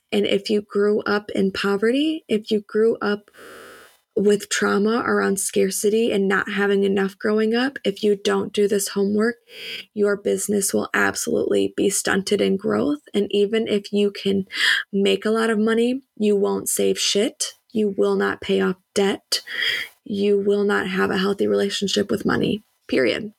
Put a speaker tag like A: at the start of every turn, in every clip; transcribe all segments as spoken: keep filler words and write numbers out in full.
A: And if you grew up in poverty, if you grew up with trauma around scarcity and not having enough growing up, if you don't do this homework, your business will absolutely be stunted in growth. And even if you can make a lot of money, you won't save shit. You will not pay off debt. You will not have a healthy relationship with money, period.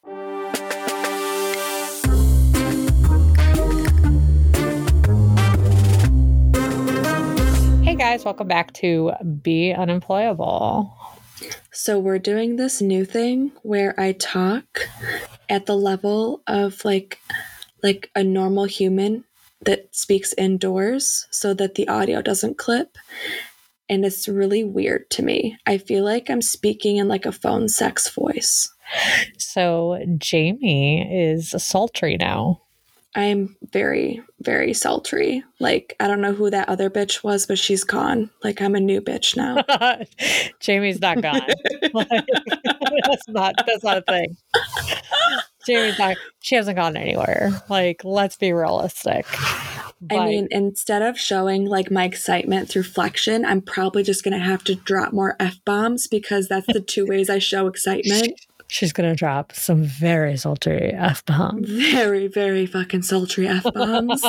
B: Hey guys, welcome back to Be Unemployable.
A: So we're doing this new thing where I talk at the level of like like a normal human that speaks indoors so that the audio doesn't clip. And it's really weird to me. I feel like I'm speaking in like a phone sex voice.
B: So Jamie is sultry now.
A: I'm very, very sultry. Like, I don't know who that other bitch was, but she's gone. Like, I'm a new bitch now.
B: Jamie's not gone. Like, that's not that's not a thing. Jamie's not, she hasn't gone anywhere. Like, let's be realistic.
A: But, I mean, instead of showing like my excitement through flexion, I'm probably just going to have to drop more F-bombs because that's the two ways I show excitement.
B: She's going to drop some very sultry F-bombs.
A: Very, very fucking sultry F-bombs.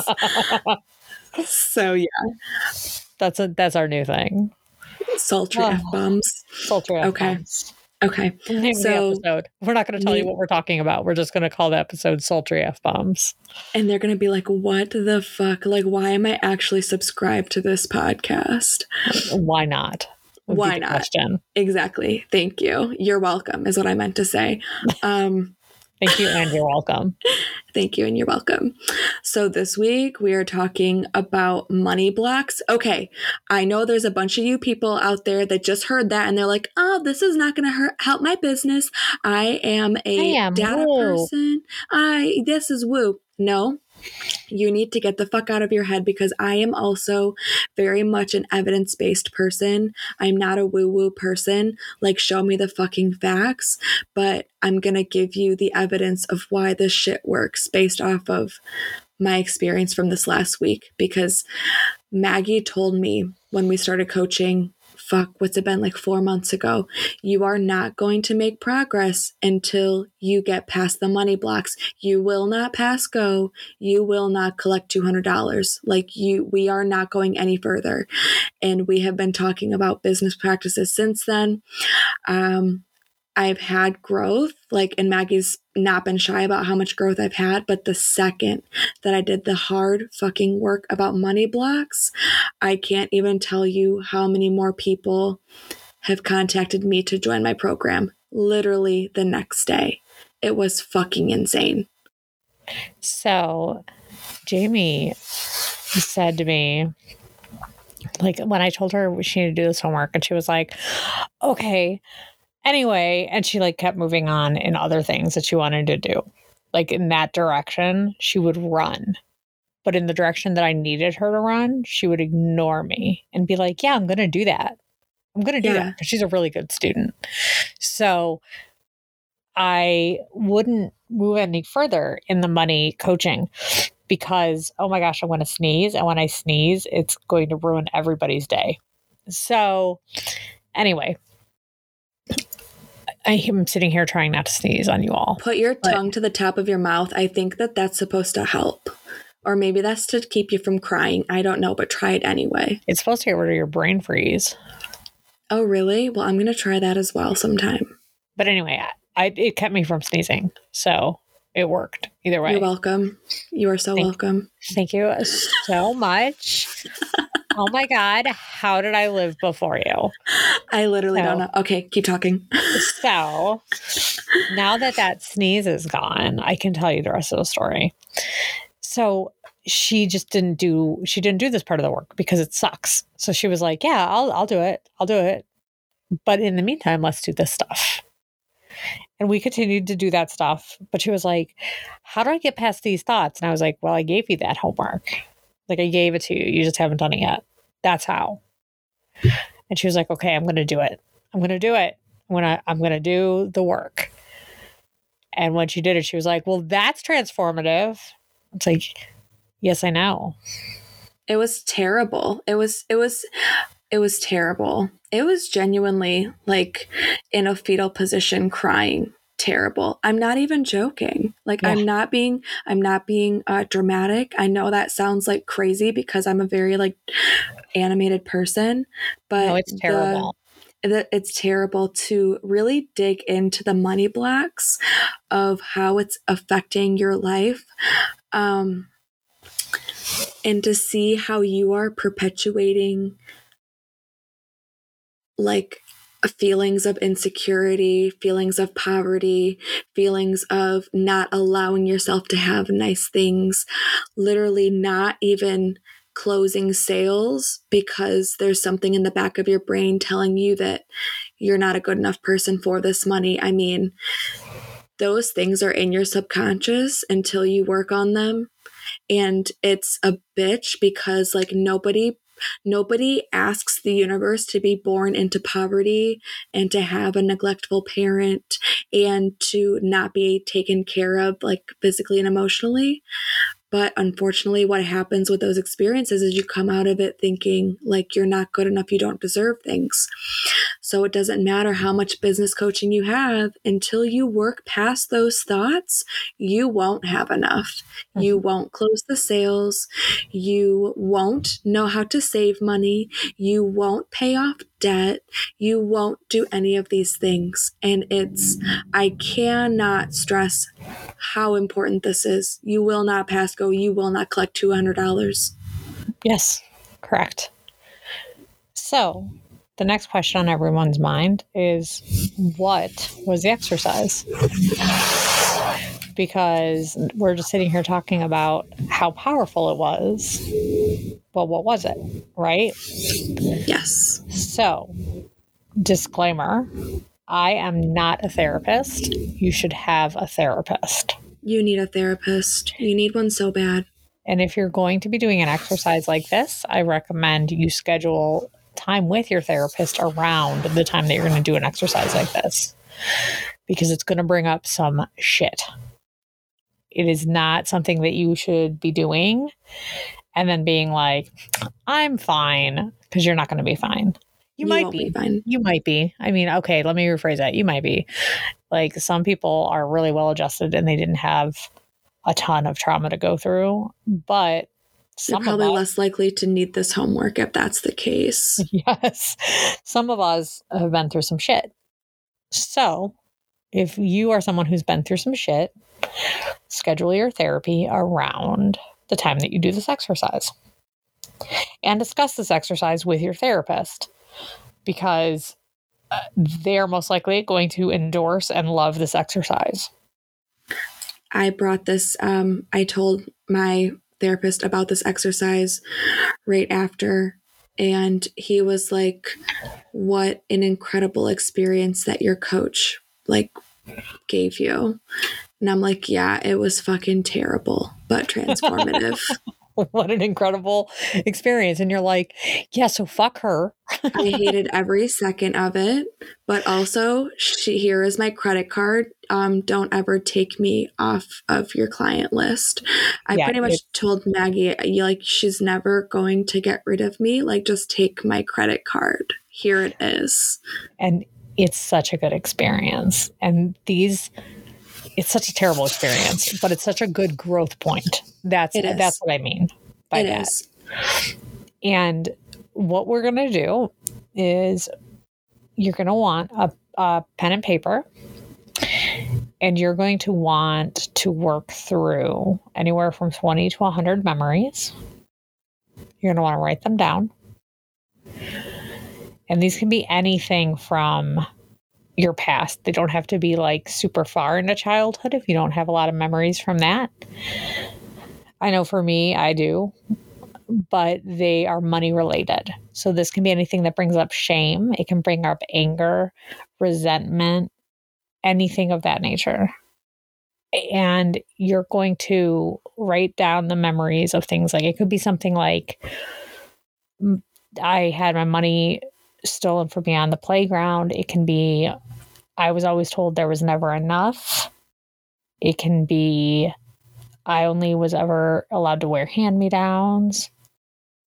A: So, yeah.
B: That's a that's our new thing.
A: Sultry oh. F-bombs.
B: Sultry F-bombs.
A: Okay. Okay.
B: Name
A: so,
B: the episode. We're not going to tell name, you what we're talking about. We're just going to call the episode Sultry F-bombs.
A: And they're going to be like, what the fuck? Like, why am I actually subscribed to this podcast?
B: Why not?
A: Why not? Question. Exactly. Thank you. You're welcome is what I meant to say. Um,
B: Thank you and you're welcome.
A: Thank you and you're welcome. So this week we are talking about money blocks. Okay. I know there's a bunch of you people out there that just heard that and they're like, oh, this is not going to help my business. I am a I am data woo. person. I, this is woo. No. You need to get the fuck out of your head because I am also very much an evidence-based person. I'm not a woo-woo person. Like, show me the fucking facts, but I'm going to give you the evidence of why this shit works based off of my experience from this last week. Because Maggie told me when we started coaching, fuck, what's it been, like four months ago? You are not going to make progress until you get past the money blocks. You will not pass go. You will not collect two hundred dollars. Like you, we are not going any further. And we have been talking about business practices since then. Um, I've had growth, like, and Maggie's not been shy about how much growth I've had, but the second that I did the hard fucking work about money blocks, I can't even tell you how many more people have contacted me to join my program. Literally the next day. It was fucking insane.
B: So, Jamie said to me, like, when I told her she needed to do this homework, and she was like, okay, anyway, and she like kept moving on in other things that she wanted to do. Like in that direction, she would run. But in the direction that I needed her to run, she would ignore me and be like, yeah, I'm going to do that. I'm going to do yeah. that. Because she's a really good student. So I wouldn't move any further in the money coaching because, oh my gosh, I'm going to sneeze. And when I sneeze, it's going to ruin everybody's day. So anyway, I am sitting here trying not to sneeze on you all.
A: Put your but, tongue to the top of your mouth. I think that that's supposed to help. Or maybe that's to keep you from crying. I don't know, but try it anyway.
B: It's supposed to get rid of your brain freeze.
A: Oh, really? Well, I'm going to try that as well sometime.
B: But anyway, I, I it kept me from sneezing. So it worked either way.
A: You're welcome. You are so
B: thank,
A: welcome.
B: Thank you so much. Oh my God, how did I live before you?
A: I literally so, don't know. Okay, keep talking.
B: So, now that that sneeze is gone, I can tell you the rest of the story. So, she just didn't do, she didn't do this part of the work because it sucks. So she was like, yeah, I'll, I'll do it. I'll do it. But in the meantime, let's do this stuff. And we continued to do that stuff. But she was like, how do I get past these thoughts? And I was like, well, I gave you that homework. Like, I gave it to you. You just haven't done it yet. That's how. And she was like, okay, I'm going to do it. I'm going to do it. I'm going to, I'm going to do the work. And when she did it, she was like, well, that's transformative. It's like, yes, I know.
A: It was terrible. It was, it was, it was terrible. It was genuinely like in a fetal position crying. Terrible. I'm not even joking. Like
B: Yeah.
A: I'm not being, I'm not being uh, dramatic. I know that sounds like crazy because I'm a very like animated person, but
B: No, it's terrible.
A: The, it's terrible to really dig into the money blocks of how it's affecting your life. Um, and to see how you are perpetuating like feelings of insecurity, feelings of poverty, feelings of not allowing yourself to have nice things, literally not even closing sales because there's something in the back of your brain telling you that you're not a good enough person for this money. I mean, those things are in your subconscious until you work on them. And it's a bitch because like nobody Nobody asks the universe to be born into poverty and to have a neglectful parent and to not be taken care of like physically and emotionally. But unfortunately, what happens with those experiences is you come out of it thinking like you're not good enough, you don't deserve things. So it doesn't matter how much business coaching you have until you work past those thoughts, you won't have enough. Mm-hmm. You won't close the sales. You won't know how to save money. You won't pay off debt. You won't do any of these things. And it's, I cannot stress how important this is. You will not pass go. You will not collect two hundred dollars.
B: Yes, correct. So the next question on everyone's mind is, what was the exercise? Because we're just sitting here talking about how powerful it was. But what was it, right?
A: Yes.
B: So, disclaimer, I am not a therapist. You should have a therapist.
A: You need a therapist. You need one so bad.
B: And if you're going to be doing an exercise like this, I recommend you schedule time with your therapist around the time that you're going to do an exercise like this, because it's going to bring up some shit. It is not something that you should be doing and then being like, I'm fine, because you're not going to be fine. You, you might be.
A: be fine.
B: You might be. I mean, okay, let me rephrase that. You might be. Like, some people are really well adjusted and they didn't have a ton of trauma to go through, but
A: Some You're probably us, less likely to need this homework if that's the case.
B: Yes. Some of us have been through some shit. So if you are someone who's been through some shit, schedule your therapy around the time that you do this exercise. And discuss this exercise with your therapist, because they're most likely going to endorse and love this exercise.
A: I brought this, um, I told my therapist about this exercise right after, and he was like, what an incredible experience that your coach like gave you. And I'm like, yeah, it was fucking terrible, but transformative.
B: What an incredible experience. And you're like, yeah, so fuck her.
A: I hated every second of it, but also she, here is my credit card. Um, don't ever take me off of your client list. I yeah, pretty much told Maggie, like, she's never going to get rid of me. Like, just take my credit card. Here it is.
B: And it's such a good experience. And these, it's such a terrible experience, but it's such a good growth point. That's that's what I mean by
A: it
B: that.
A: Is.
B: And what we're going to do is you're going to want a, a pen and paper, and you're going to want to work through anywhere from twenty to one hundred memories. You're going to want to write them down. And these can be anything from your past. They don't have to be like super far into childhood if you don't have a lot of memories from that. I know for me, I do, but they are money related. So this can be anything that brings up shame. It can bring up anger, resentment, anything of that nature. And you're going to write down the memories of things. Like, it could be something like, I had my money stolen from me on the playground. It can be, I was always told there was never enough. It can be, I only was ever allowed to wear hand-me-downs.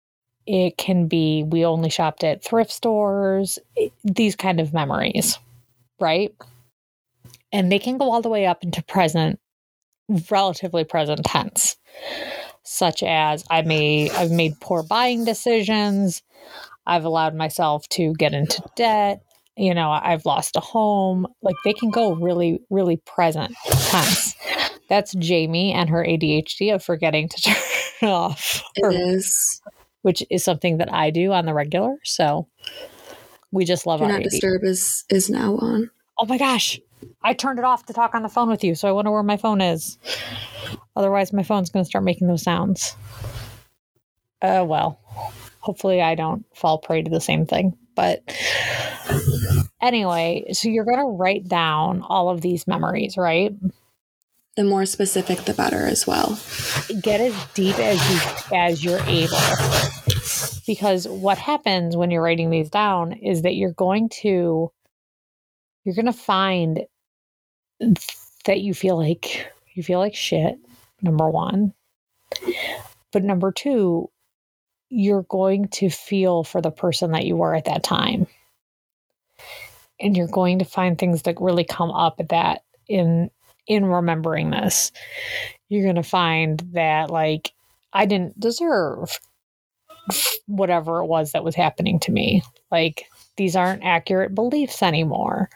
B: It can be we only shopped at thrift stores, these kind of memories, right? And they can go all the way up into present, relatively present tense, such as I may, I've made poor buying decisions. I've allowed myself to get into debt. You know, I've lost a home. Like they can go really, really present tense. That's Jamie and her A D H D of forgetting to turn off.
A: It
B: her,
A: is.
B: Which is something that I do on the regular. So we just love
A: Do
B: our
A: Not
B: A D H D.
A: Disturb is, is now on.
B: Oh my gosh. I turned it off to talk on the phone with you. So I wonder where my phone is. Otherwise, my phone's going to start making those sounds. Uh, well, hopefully I don't fall prey to the same thing. But anyway, so you're going to write down all of these memories, right?
A: The more specific, the better as well.
B: Get as deep as you as you're able. Because what happens when you're writing these down is that you're going to you're going to find that you feel like you feel like shit, number one. But number two, you're going to feel for the person that you were at that time. And you're going to find things that really come up at that in in remembering this. You're going to find that, like, I didn't deserve whatever it was that was happening to me. Like, these aren't accurate beliefs anymore.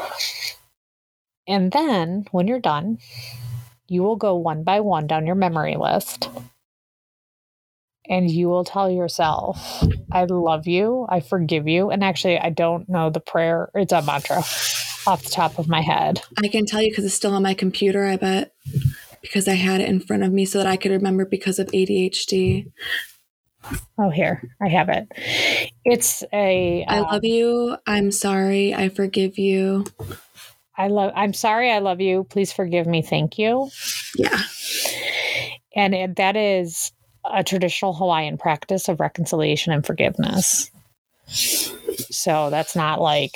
B: And then, when you're done, you will go one by one down your memory list. And you will tell yourself, I love you, I forgive you. And actually, I don't know the prayer. It's a mantra off the top of my head.
A: I can tell you because it's still on my computer, I bet. Because I had it in front of me so that I could remember because of A D H D.
B: Oh, here, I have it. It's a...
A: I um, love you, I'm sorry, I forgive you.
B: I love, I'm sorry, I love you, please forgive me, thank you.
A: Yeah.
B: And it, that is a traditional Hawaiian practice of reconciliation and forgiveness. So that's not like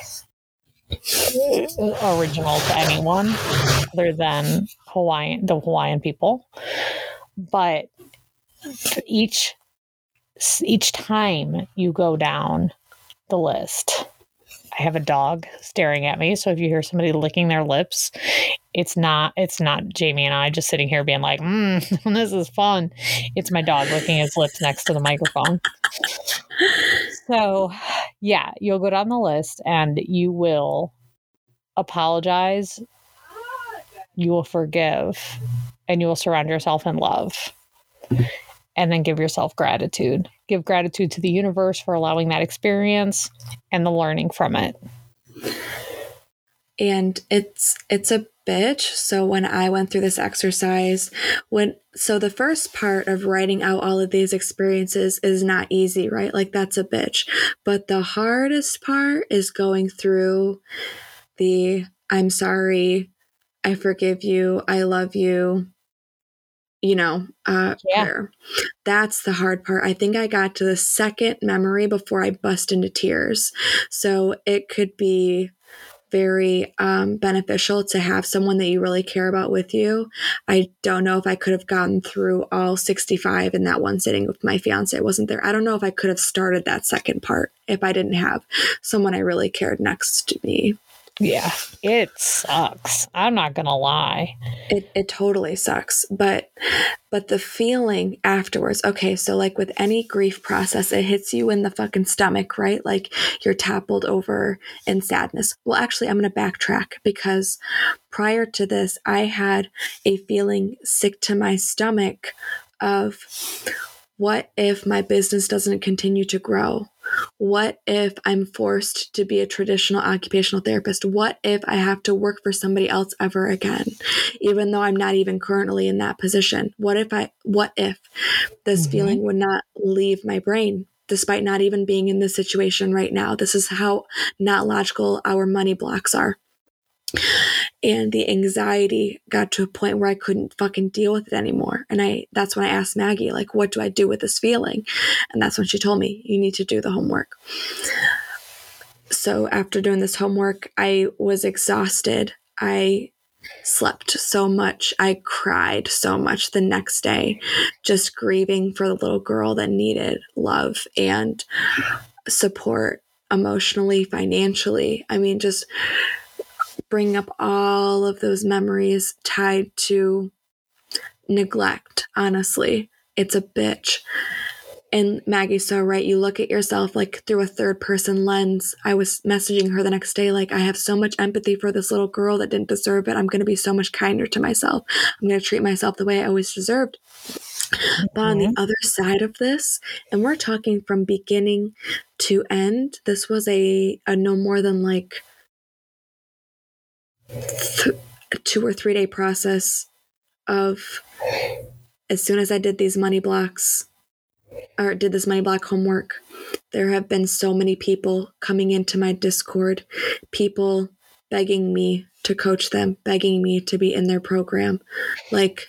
B: original to anyone other than Hawaiian, the Hawaiian people. But each each time you go down the list, I have a dog staring at me. So if you hear somebody licking their lips, it's not it's not Jamie and I just sitting here being like, mm, this is fun. It's my dog licking his lips next to the microphone. So yeah, you'll go down the list and you will apologize, you will forgive, and you will surround yourself in love. And then give yourself gratitude. Give gratitude to the universe for allowing that experience and the learning from it.
A: And it's it's a bitch. So when I went through this exercise, when so the first part of writing out all of these experiences is not easy, right? Like that's a bitch. But the hardest part is going through the I'm sorry, I forgive you, I love you, you know, uh,
B: yeah.
A: prayer. That's the hard part. I think I got to the second memory before I bust into tears. So it could be very um, beneficial to have someone that you really care about with you. I don't know if I could have gotten through all sixty-five in that one sitting with my fiance. I wasn't there. I don't know if I could have started that second part if I didn't have someone I really cared next to me.
B: Yeah, it sucks. I'm not gonna lie.
A: It it totally sucks. But but the feeling afterwards, okay, so like with any grief process, it hits you in the fucking stomach, right? Like you're toppled over in sadness. Well, actually, I'm gonna backtrack because prior to this, I had a feeling sick to my stomach of what if my business doesn't continue to grow? What if I'm forced to be a traditional occupational therapist? What if I have to work for somebody else ever again, even though I'm not even currently in that position? What if I, what if this mm-hmm. feeling would not leave my brain, despite not even being in this situation right now? This is how not logical our money blocks are. And the anxiety got to a point where I couldn't fucking deal with it anymore. And I, that's when I asked Maggie, like, what do I do with this feeling? And that's when she told me, you need to do the homework. So after doing this homework, I was exhausted. I slept so much. I cried so much the next day, just grieving for the little girl that needed love and support emotionally, financially. I mean, just bring up all of those memories tied to neglect, honestly. It's a bitch. And Maggie's so right. You look at yourself like through a third person lens. I was messaging her the next day, like, I have so much empathy for this little girl that didn't deserve it. I'm going to be so much kinder to myself. I'm going to treat myself the way I always deserved. Mm-hmm. But on the other side of this, and we're talking from beginning to end, this was a, a no more than like th- a two or three day process of, as soon as I did these money blocks, or did this money block homework, there have been so many people coming into my Discord, people begging me to coach them, begging me to be in their program. Like,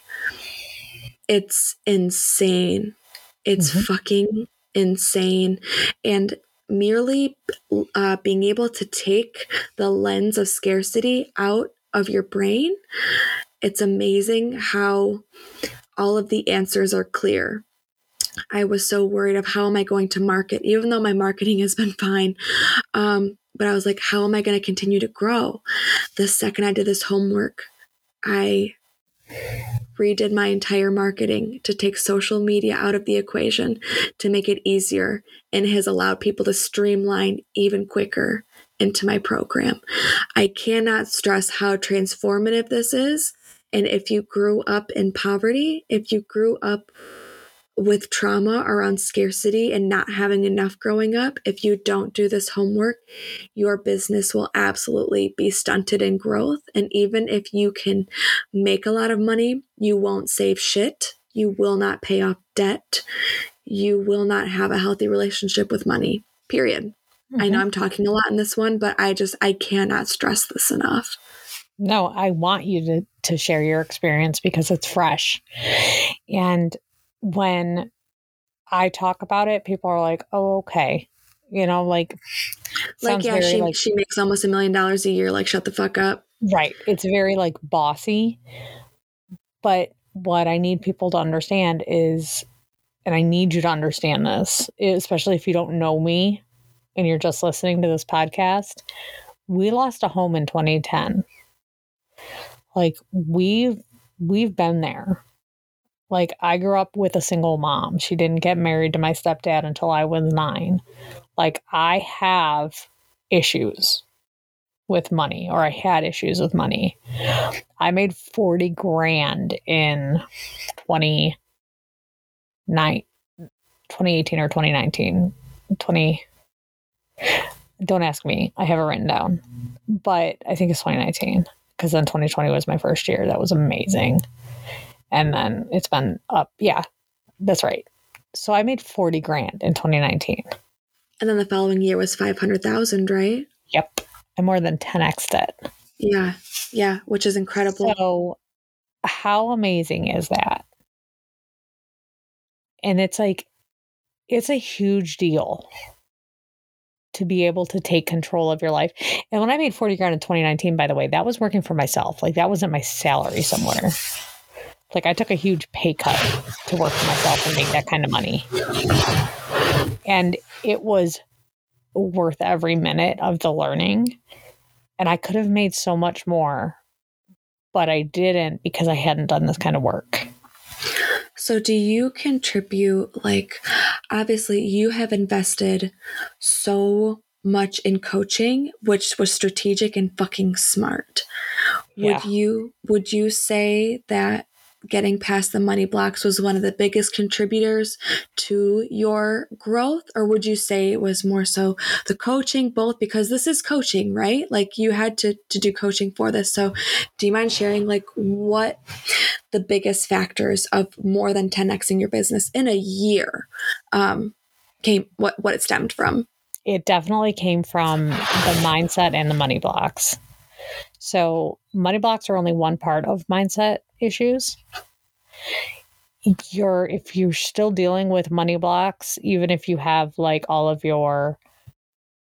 A: it's insane. It's mm-hmm. fucking insane. And merely uh, being able to take the lens of scarcity out of your brain, it's amazing how all of the answers are clear. I was so worried of how am I going to market, even though my marketing has been fine. Um, but I was like, how am I going to continue to grow? The second I did this homework, I redid my entire marketing to take social media out of the equation, to make it easier, and has allowed people to streamline even quicker into my program. I cannot stress how transformative this is. And if you grew up in poverty, if you grew up with trauma around scarcity and not having enough growing up, if you don't do this homework, your business will absolutely be stunted in growth. And even if you can make a lot of money, you won't save shit. You will not pay off debt. You will not have a healthy relationship with money, period. Mm-hmm. I know I'm talking a lot in this one, but I just, I cannot stress this enough.
B: No, I want you to, to share your experience because it's fresh. And when I talk about it, people are like, oh, okay. You know, like,
A: like, yeah, she, like, she makes almost a million dollars a year. Like, shut the fuck up.
B: Right. It's very like bossy. But what I need people to understand is, and I need you to understand this, especially if you don't know me and you're just listening to this podcast, we lost a home in twenty ten. Like, we've, we've been there. Like, I grew up with a single mom. She didn't get married to my stepdad until I was nine. Like, I have issues with money, or I had issues with money. I made forty grand in twenty eighteen or twenty nineteen. twenty Don't ask me. I have it written down. But I think it's twenty nineteen, because then twenty twenty was my first year. That was amazing. And then it's been up. Yeah, that's right. So I made forty grand in twenty nineteen.
A: And then the following year was five hundred thousand, right?
B: Yep. I more than ten x'd it.
A: Yeah. Yeah. Which is incredible.
B: So how amazing is that? And it's like, it's a huge deal to be able to take control of your life. And when I made forty grand in twenty nineteen, by the way, that was working for myself. Like, that wasn't my salary somewhere. Like, I took a huge pay cut to work for myself and make that kind of money. And it was worth every minute of the learning. And I could have made so much more, but I didn't because I hadn't done this kind of work.
A: So do you contribute, like, obviously you have invested so much in coaching, which was strategic and fucking smart. Would yeah. you, would you say that getting past the money blocks was one of the biggest contributors to your growth? Or would you say it was more so the coaching, both? Because this is coaching, right? Like, you had to, to do coaching for this. So do you mind sharing, like, what the biggest factors of more than ten xing your business in a year um, came, what, what it stemmed from?
B: It definitely came from the mindset and the money blocks. So money blocks are only one part of mindset issues. You're, if you're still dealing with money blocks, even if you have like all of your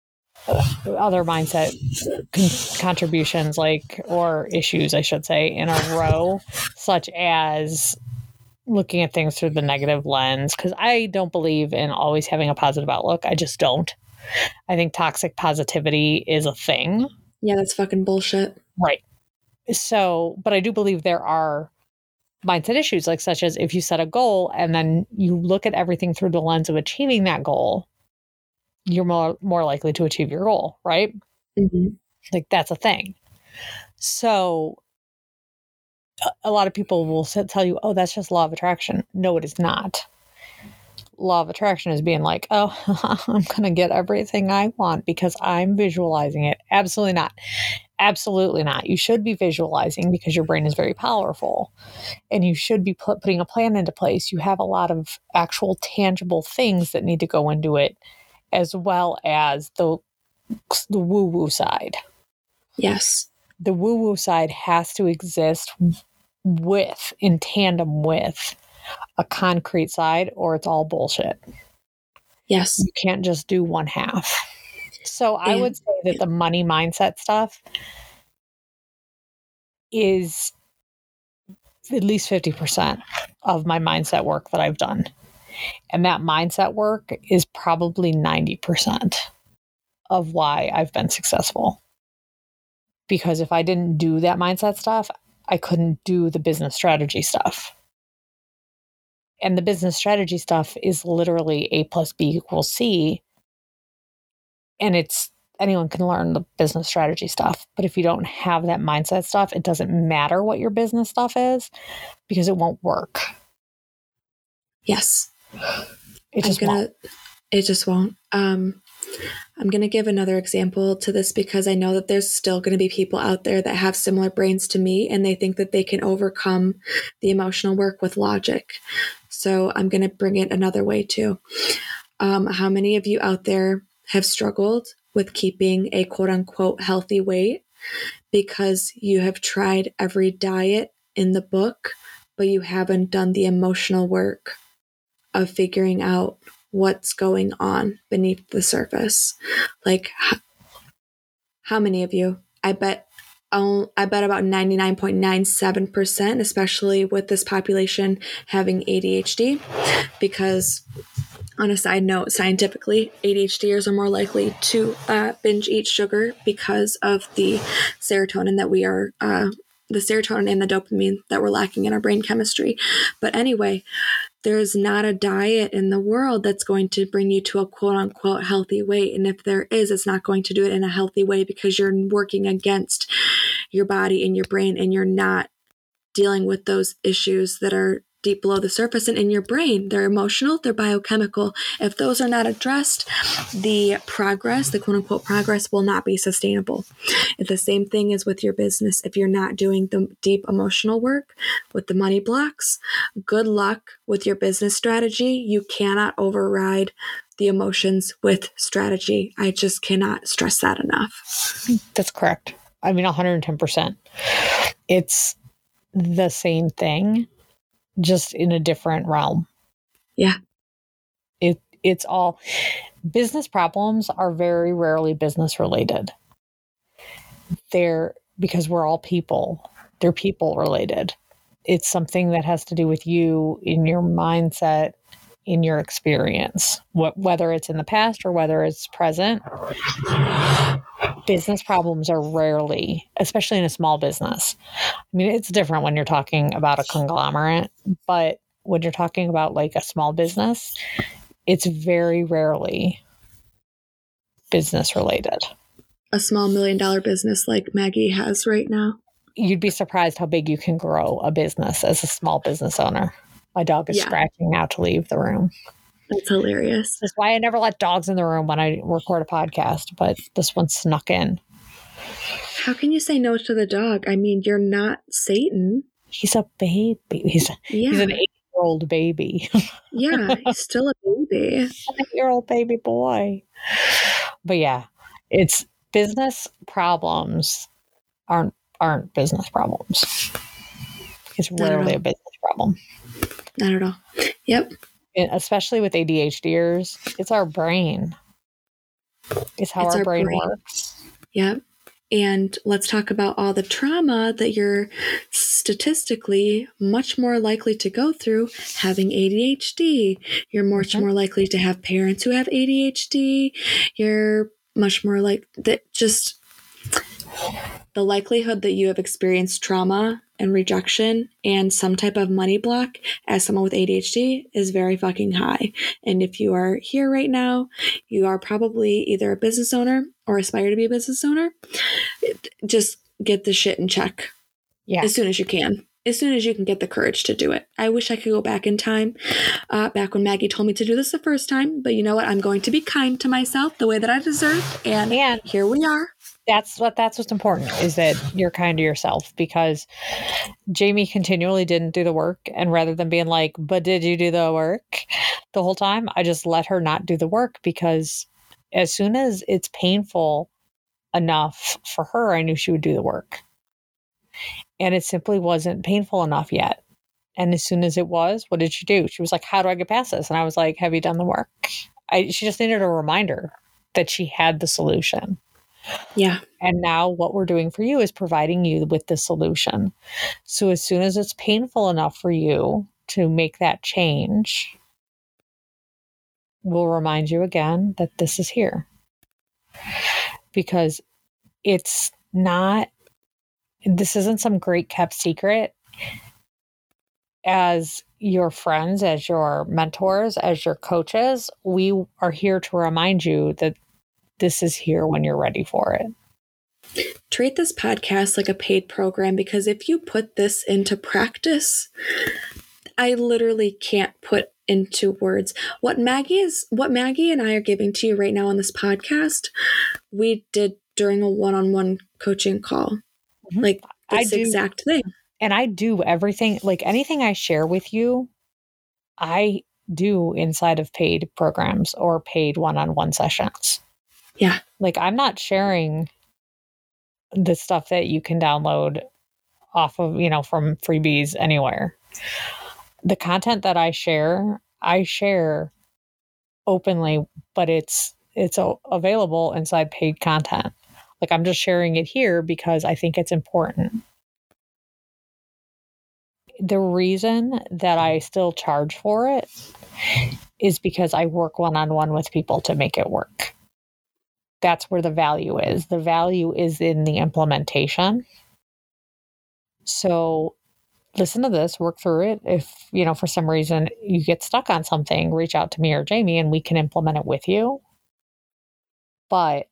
B: other mindset con- contributions, like, or issues, I should say, in a row, such as looking at things through the negative lens. Because I don't believe in always having a positive outlook. I just don't. I think toxic positivity is a thing.
A: Yeah, that's fucking bullshit.
B: Right. So, but I do believe there are mindset issues, like such as if you set a goal and then you look at everything through the lens of achieving that goal, you're more more likely to achieve your goal, right?
A: Mm-hmm.
B: Like, that's a thing. So a, a lot of people will sit, tell you, oh, that's just law of attraction. No, it is not. Law of attraction is being like, oh, I'm going to get everything I want because I'm visualizing it. Absolutely not. Absolutely not. You should be visualizing because your brain is very powerful, and you should be put, putting a plan into place. You have a lot of actual tangible things that need to go into it, as well as the the woo-woo side.
A: Yes.
B: The woo-woo side has to exist with, in tandem with, a concrete side, or it's all bullshit.
A: Yes.
B: You can't just do one half. So I
A: and,
B: would say that the money mindset stuff is at least fifty percent of my mindset work that I've done. And that mindset work is probably ninety percent of why I've been successful. Because if I didn't do that mindset stuff, I couldn't do the business strategy stuff. And the business strategy stuff is literally A plus B equals C. And it's, anyone can learn the business strategy stuff. But if you don't have that mindset stuff, it doesn't matter what your business stuff is, because it won't work.
A: Yes.
B: It just
A: I'm gonna,
B: won't.
A: It just won't. Um, I'm going to give another example to this because I know that there's still going to be people out there that have similar brains to me, and they think that they can overcome the emotional work with logic. So I'm going to bring it another way too. Um, how many of you out there have struggled with keeping a quote unquote healthy weight because you have tried every diet in the book, but you haven't done the emotional work of figuring out what's going on beneath the surface? Like, how many of you? I bet I'll, I bet about ninety-nine point nine seven percent, especially with this population having A D H D, because on a side note, scientifically, ADHDers are more likely to uh, binge eat sugar because of the serotonin that we are, uh, the serotonin and the dopamine that we're lacking in our brain chemistry. But anyway, there's not a diet in the world that's going to bring you to a quote unquote healthy weight. And if there is, it's not going to do it in a healthy way because you're working against your body and your brain, and you're not dealing with those issues that are deep below the surface and in your brain. They're emotional, they're biochemical. If those are not addressed, the progress, the quote unquote progress, will not be sustainable. If the same thing is with your business, if you're not doing the deep emotional work with the money blocks, good luck with your business strategy. You cannot override the emotions with strategy. I just cannot stress that enough.
B: That's correct. I mean, one hundred ten percent. It's the same thing, just in a different realm.
A: Yeah.
B: It it's all, business problems are very rarely business related. They're, because we're all people, they're people related. It's something that has to do with you in your mindset, in your experience, what, whether it's in the past or whether it's present. Business problems are rarely, especially in a small business. I mean, it's different when you're talking about a conglomerate, but when you're talking about like a small business, it's very rarely business related.
A: A small million dollar business like Maggie has right now.
B: You'd be surprised how big you can grow a business as a small business owner. My dog is yeah. scratching now to leave the room.
A: That's hilarious.
B: That's why I never let dogs in the room when I record a podcast, but this one snuck in.
A: How can you say no to the dog? I mean, you're not Satan.
B: He's a baby. He's, a, yeah. he's an eight-year-old baby.
A: Yeah, he's still a baby.
B: An eight-year-old baby boy. But yeah, it's business problems aren't aren't business problems. It's rarely a business problem.
A: Not at all. Yep.
B: Especially with A D H Ders, it's our brain. It's how
A: It's
B: our,
A: our
B: brain,
A: brain.
B: works.
A: Yep. And let's talk about all the trauma that you're statistically much more likely to go through having A D H D. You're much
B: Mhm.
A: more likely to have parents who have A D H D. You're much more like that. Just the likelihood that you have experienced trauma and rejection and some type of money block as someone with A D H D is very fucking high. And if you are here right now, you are probably either a business owner or aspire to be a business owner. Just get the shit in check
B: Yeah.
A: as soon as you can. As soon as you can get the courage to do it. I wish I could go back in time, uh, back when Maggie told me to do this the first time. But you know what? I'm going to be kind to myself the way that I deserve. And,
B: And
A: here we are.
B: That's what that's what's important, is that you're kind to yourself, because Jamie continually didn't do the work. And rather than being like, but did you do the work the whole time? I just let her not do the work, because as soon as it's painful enough for her, I knew she would do the work. And it simply wasn't painful enough yet. And as soon as it was, what did she do? She was like, how do I get past this? And I was like, have you done the work? I, she just needed a reminder that she had the solution.
A: Yeah.
B: And now what we're doing for you is providing you with the solution. So as soon as it's painful enough for you to make that change, we'll remind you again that this is here. Because it's not, this isn't some great kept secret. As your friends, as your mentors, as your coaches, we are here to remind you that this is here when you're ready for it.
A: Treat this podcast like a paid program, because if you put this into practice, I literally can't put into words what Maggie is, what Maggie and I are giving to you right now on this podcast. We did during a one-on-one coaching call, mm-hmm. like this
B: I do,
A: exact thing.
B: And I do everything, like anything I share with you, I do inside of paid programs or paid one-on-one sessions.
A: Yeah.
B: Like I'm not sharing the stuff that you can download off of, you know, from freebies anywhere. The content that I share, I share openly, but it's it's a, available inside paid content. Like I'm just sharing it here because I think it's important. The reason that I still charge for it is because I work one-on-one with people to make it work. That's where the value is. The value is in the implementation. So listen to this, work through it. If, you know, for some reason you get stuck on something, reach out to me or Jamie and we can implement it with you. But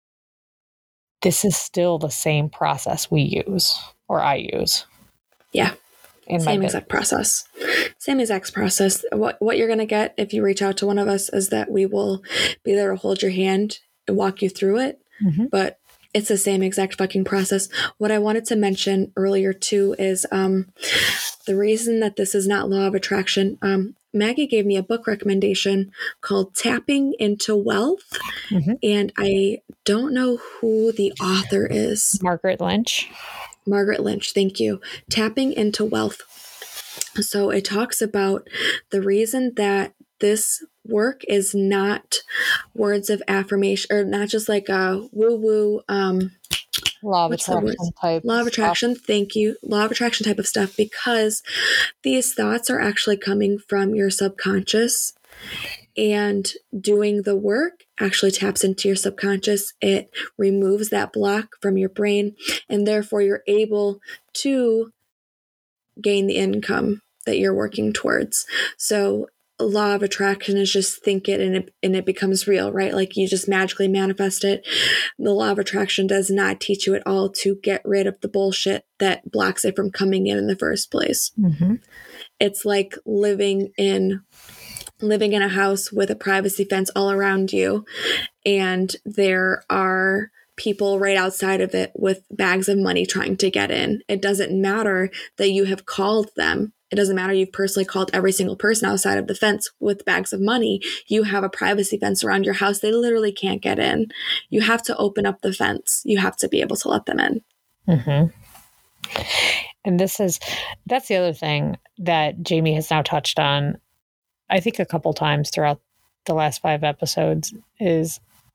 B: this is still the same process we use, or I use.
A: Yeah. Same exact process. Same exact process. What what you're going to get if you reach out to one of us is that we will be there to hold your hand and walk you through it. Mm-hmm. But it's the same exact fucking process. What I wanted to mention earlier too is um, the reason that this is not law of attraction. Um, Maggie gave me a book recommendation called Tapping into Wealth. Mm-hmm. And I don't know who the author is.
B: Margaret Lynch.
A: Margaret Lynch, thank you. Tapping into Wealth. So it talks about the reason that this work is not words of affirmation, or not just like a woo-woo um,
B: law of attraction type.
A: Law of attraction, stuff. Thank you. Law of attraction type of stuff, because these thoughts are actually coming from your subconscious, and doing the work actually taps into your subconscious. It removes that block from your brain, and therefore you're able to gain the income that you're working towards. So law of attraction is just think it and it and it becomes real, right? Like you just magically manifest it. The law of attraction does not teach you at all to get rid of the bullshit that blocks it from coming in in the first place. Mm-hmm. It's like living in living in a house with a privacy fence all around you, and there are people right outside of it with bags of money trying to get in. It doesn't matter that you have called them. It doesn't matter you've personally called every single person outside of the fence with bags of money. You have a privacy fence around your house. They literally can't get in. You have to open up the fence. You have to be able to let them in.
B: Mm-hmm. And this is, that's the other thing that Jamie has now touched on, I think a couple times throughout the last five episodes, is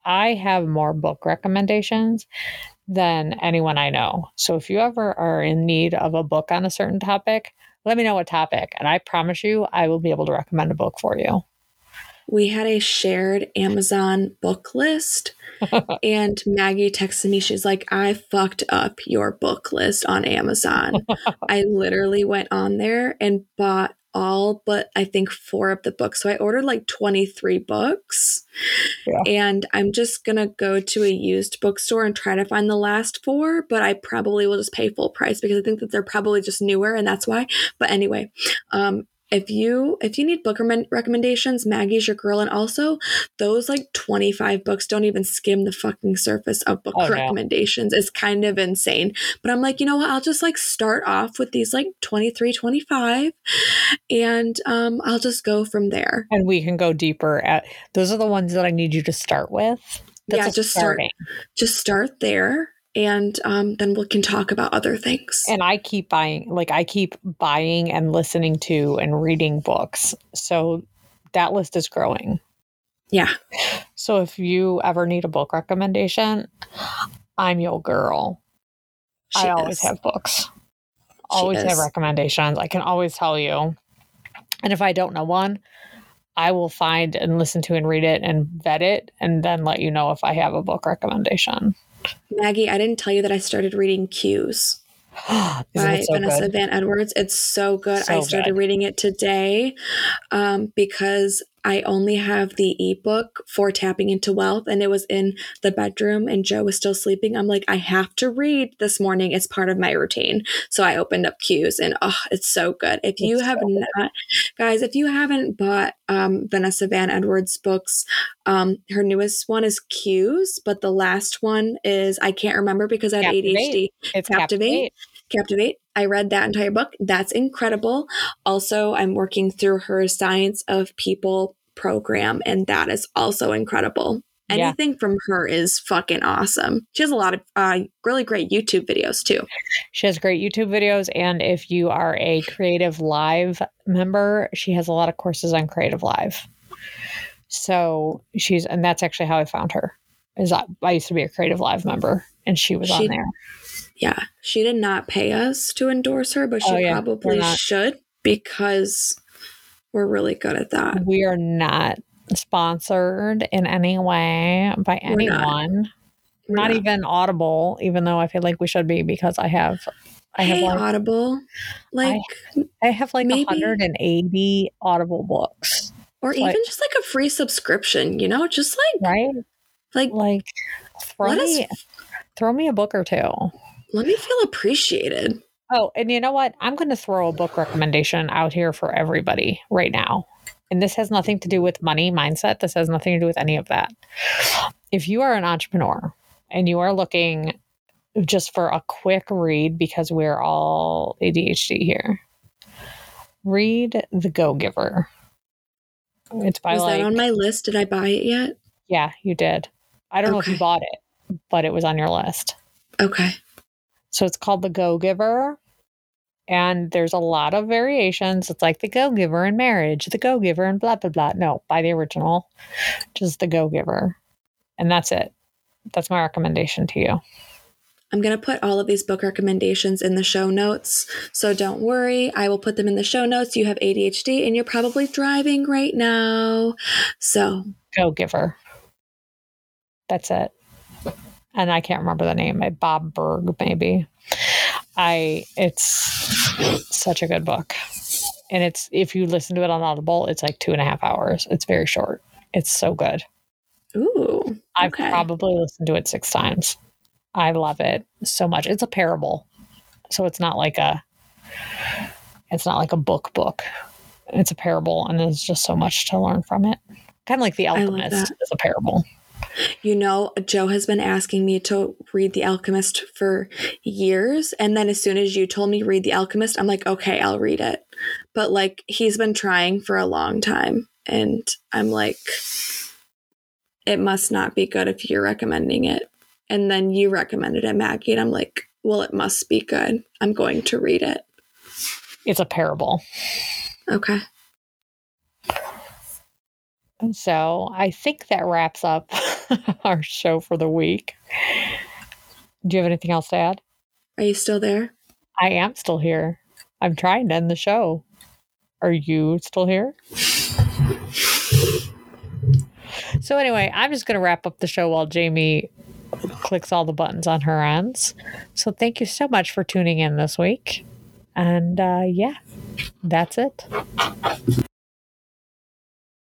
B: I have more book recommendations than anyone I know. So if you ever are in need of a book on a certain topic, let me know what topic, and I promise you I will be able to recommend a book for you.
A: We had a shared Amazon book list, and Maggie texted me. She's like, I fucked up your book list on Amazon. I literally went on there and bought all but I think four of the books. So I ordered like twenty-three books. Yeah. And I'm just going to go to a used bookstore and try to find the last four, but I probably will just pay full price because I think that they're probably just newer and that's why. But anyway, um, If you if you need book rem- recommendations, Maggie's your girl. And also, those like twenty-five books don't even skim the fucking surface of book oh, recommendations. No. It's kind of insane. But I'm like, you know what? I'll just like start off with these like twenty-three, twenty-five, and um, I'll just go from there.
B: And we can go deeper at those are the ones that I need you to start with.
A: That's yeah, just starting. start. Just start there. And um, then we can talk about other things.
B: And I keep buying, like I keep buying and listening to and reading books. So that list is growing.
A: Yeah.
B: So if you ever need a book recommendation, I'm your girl. She I is. always have books. Always have recommendations. I can always tell you. And if I don't know one, I will find and listen to and read it and vet it and then let you know if I have a book recommendation.
A: Maggie, I didn't tell you that I started reading Cues by so Vanessa good? Van Edwards. It's so good. So I started good. reading it today um, because I only have the ebook for Tapping into Wealth, and it was in the bedroom and Joe was still sleeping. I'm like, I have to read this morning. It's part of my routine. So I opened up Cues and oh, it's so good. If you it's have so not, good. guys, if you haven't bought um, Vanessa Van Edwards books, um, her newest one is Cues, but the last one is, I can't remember because I have Captivate. A D H D.
B: It's
A: Captivate.
B: Captivate.
A: Captivate. I read that entire book. That's incredible. Also, I'm working through her Science of People program, and that is also incredible. Anything yeah. from her is fucking awesome. She has a lot of uh, really great YouTube videos too.
B: She has great YouTube videos, and if you are a Creative Live member, she has a lot of courses on Creative Live. So she's, and that's actually how I found her. Is that I used to be a Creative Live member, and she was she, on there.
A: Yeah, she did not pay us to endorse her, but she oh, yeah. probably should because we're really good at that.
B: We are not sponsored in any way by we're anyone. Not, not even Audible, even though I feel like we should be because I have I
A: hey,
B: have like,
A: Audible. Like
B: I, I have like maybe, one hundred eighty Audible books.
A: Or
B: so
A: even
B: I,
A: just like a free subscription, you know, just like
B: right?
A: Like
B: like throw
A: let
B: me
A: us,
B: throw me a book or two.
A: Let me feel appreciated.
B: Oh, and you know what? I'm going to throw a book recommendation out here for everybody right now. And this has nothing to do with money mindset. This has nothing to do with any of that. If you are an entrepreneur and you are looking just for a quick read, because we're all A D H D here, read The Go-Giver. It's by
A: Was
B: like,
A: that on my list? Did I buy it yet?
B: Yeah, you did. I don't okay. know if you bought it, but it was on your list.
A: Okay.
B: So it's called The Go-Giver, and there's a lot of variations. It's like The Go-Giver in marriage, The Go-Giver and blah, blah, blah. No, by the original, just The Go-Giver. And that's it. That's my recommendation to you.
A: I'm going to put all of these book recommendations in the show notes. So don't worry. I will put them in the show notes. You have A D H D and you're probably driving right now. So
B: Go-Giver. That's it. And I can't remember the name. Bob Berg, maybe. I. It's such a good book, and it's if you listen to it on Audible, it's like two and a half hours. It's very short. It's so good.
A: Ooh, okay.
B: I've probably listened to it six times. I love it so much. It's a parable, so it's not like a. It's not like a book book. It's a parable, and there's just so much to learn from it. Kind of like The Alchemist is a parable.
A: You know, Joe has been asking me to read The Alchemist for years. And then as soon as you told me to read The Alchemist, I'm like, okay, I'll read it. But like, he's been trying for a long time. And I'm like, it must not be good if you're recommending it. And then you recommended it, Maggie. And I'm like, well, it must be good. I'm going to read it.
B: It's a parable.
A: Okay.
B: So I think that wraps up our show for the week. Do you have anything else to add?
A: Are you still there?
B: I am still here. I'm trying to end the show. Are you still here? So anyway, I'm just going to wrap up the show while Jamie clicks all the buttons on her ends. So thank you so much for tuning in this week. And uh, yeah, that's it.